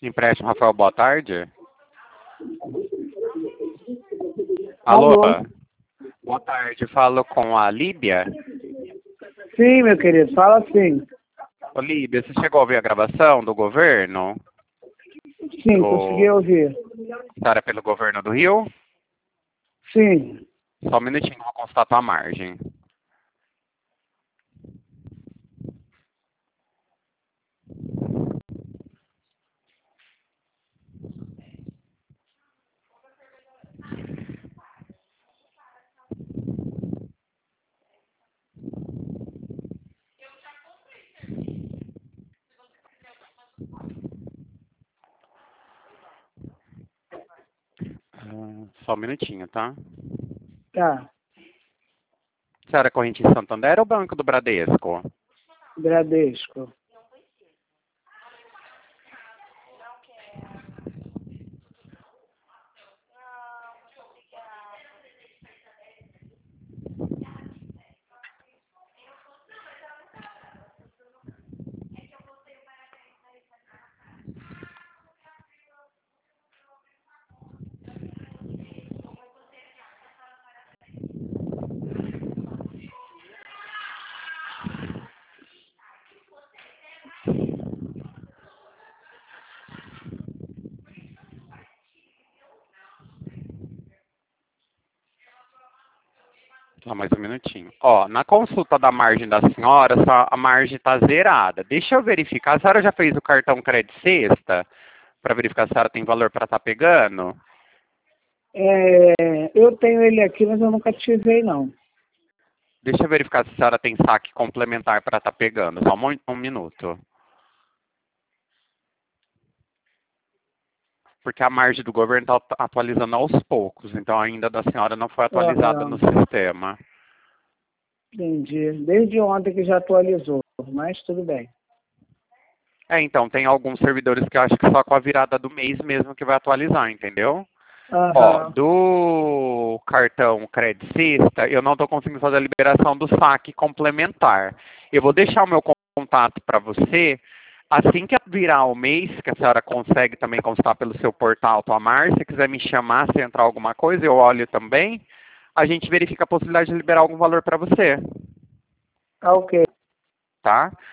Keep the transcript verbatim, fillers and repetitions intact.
Empréstimo, Rafael, boa tarde. Alô? Alô? Boa tarde, falo com a Líbia. Sim, meu querido, fala sim. Ô, Líbia, você chegou a ouvir a gravação do governo? Sim, Do... consegui ouvir. Era pelo governo do Rio? Sim. Só um minutinho, vou constatar a margem. Ah, só um minutinho, tá? Tá. Você era corrente em Santander ou Banco do Bradesco? Bradesco. Só mais um minutinho. Ó, na consulta da margem da senhora, só a margem está zerada. Deixa eu verificar. A senhora já fez o cartão crédito sexta? Para verificar se a senhora tem valor para estar pegando? É, eu tenho ele aqui, mas eu nunca ativei, não. Deixa eu verificar se a senhora tem saque complementar para estar pegando. Só um, um minuto. Porque a margem do governo está atualizando aos poucos. Então ainda da senhora não foi atualizada no Aham, sistema. entendi. Desde ontem que já atualizou, mas tudo bem. É, então, tem alguns servidores que eu acho que só com a virada do mês mesmo que vai atualizar, entendeu? Ó, Aham. do cartão Credit Sexta, eu não estou conseguindo fazer a liberação do saque complementar. Eu vou deixar o meu contato para você. Assim que virar o mês, que a senhora consegue também constar pelo seu portal Tomar, se quiser me chamar, se entrar alguma coisa, eu olho também. A gente verifica a possibilidade de liberar algum valor para você, Ah, ok. tá?